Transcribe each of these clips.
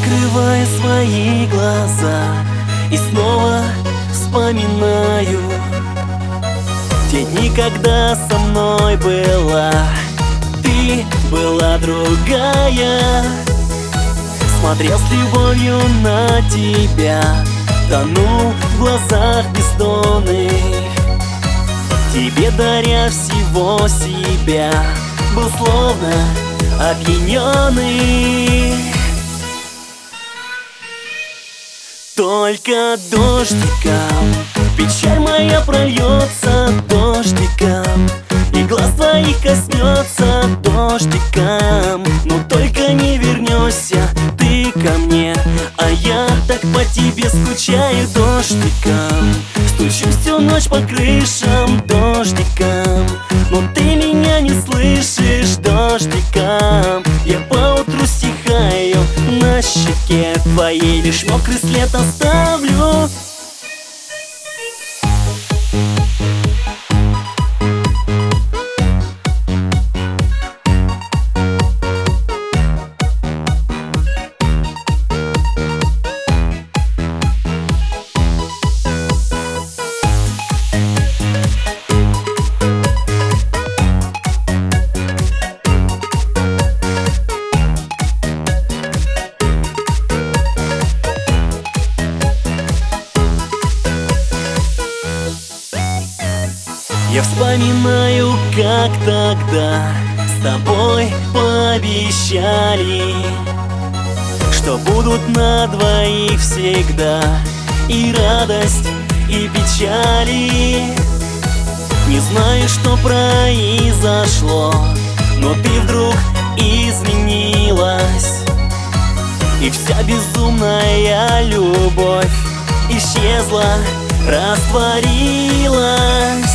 Закрываю свои глаза и снова вспоминаю те дни, когда со мной была. Ты была другая. Смотрел с любовью на тебя, тонул в глазах бездонных, тебе даря всего себя, был словно опьяненный. Только дождиком печаль моя прольется дождиком, и глаз твоих коснется дождиком. Но только не вернешься ты ко мне, а я так по тебе скучаю дождиком. Стучу всю ночь по крышам дождиком, но ты меня не слышишь дождиком. Я поутру стихаю на щеке твоей, лишь мокрый след оставлю. Я вспоминаю, как тогда с тобой пообещали, что будут на двоих всегда и радость, и печали. Не знаю, что произошло, но ты вдруг изменилась, и вся безумная любовь исчезла, растворилась.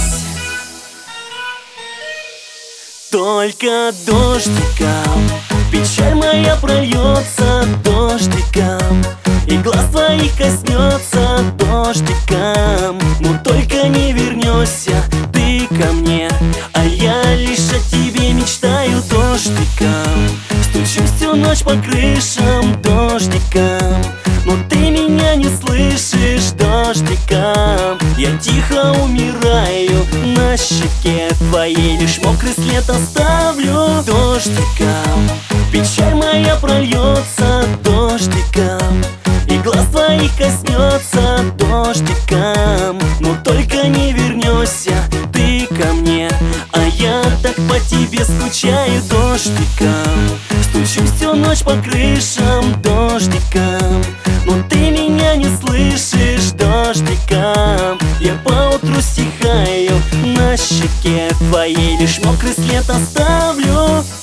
Только дождиком печаль моя прольется дождиком, и глаз твоих коснется дождиком. Но только не вернешься ты ко мне, а я лишь о тебе мечтаю дождиком. Стучу всю ночь по крышам дождиком, но ты меня не слышишь дождиком. Я тихо умираю на щеке твоей, лишь мокрый след оставлю дождиком. Печаль моя прольется дождиком, и глаз твоих коснется дождиком. Но только не вернешься ты ко мне, а я так по тебе скучаю дождиком. Стучу всю ночь по крышам дождиком, но ты меня не слышишь дождиком. Я поутру стихаю на щеке твоей, лишь мокрый след оставлю.